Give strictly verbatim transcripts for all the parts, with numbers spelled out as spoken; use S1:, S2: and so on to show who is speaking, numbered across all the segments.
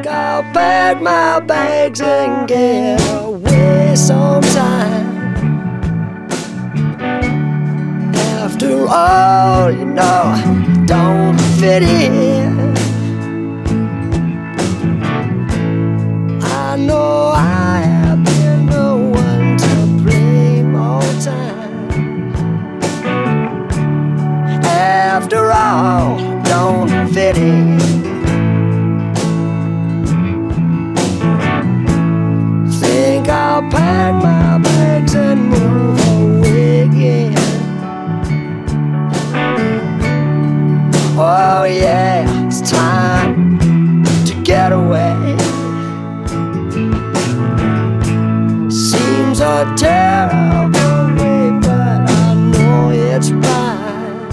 S1: I'll pack my bags and get away sometime. After all, you know, I don't fit in. I know I have been the one to blame all time. After all, I don't fit in. Think I'll pack my bags and move away again. Oh yeah, it's time to get away. Seems a terrible way, but I know it's right.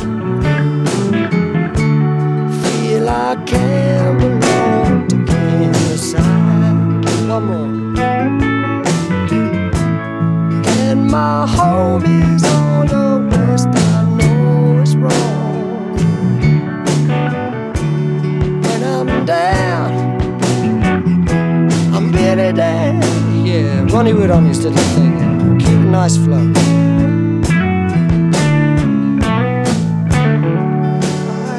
S1: Feel I can't belong to either side. One more. And my home is on the west. I know it's wrong. When I'm down, I'm better down. Yeah, Ronnie Wood on his little thing. Keep a nice flow. Ah,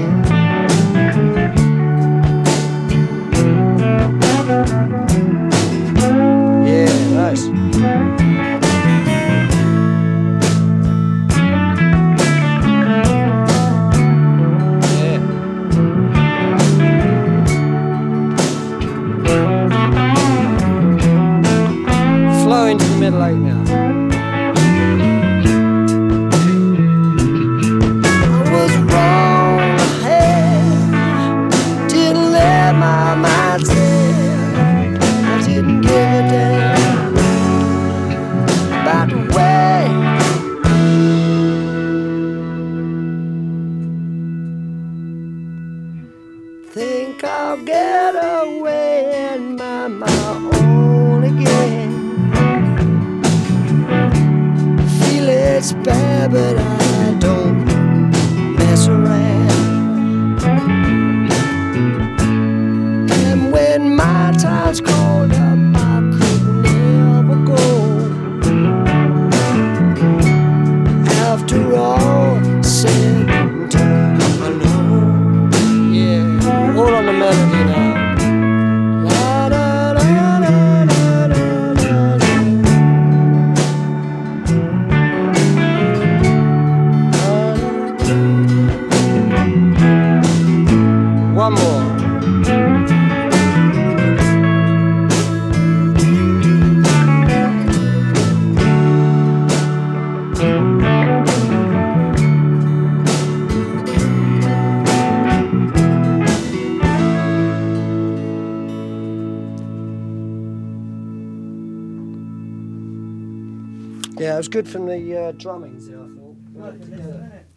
S1: yeah. Yeah, nice. Flow into the middle eight now. I was wrong, hey, didn't let my mind say I didn't give a damn about the way. Think I'll get away and mind my own again. It's bad, but I don't mess around. And when my time's called up, I could never go. After all said and done, I know. Yeah, hold on the melody now. One more. Yeah, it was good from the uh, drummings there, I thought.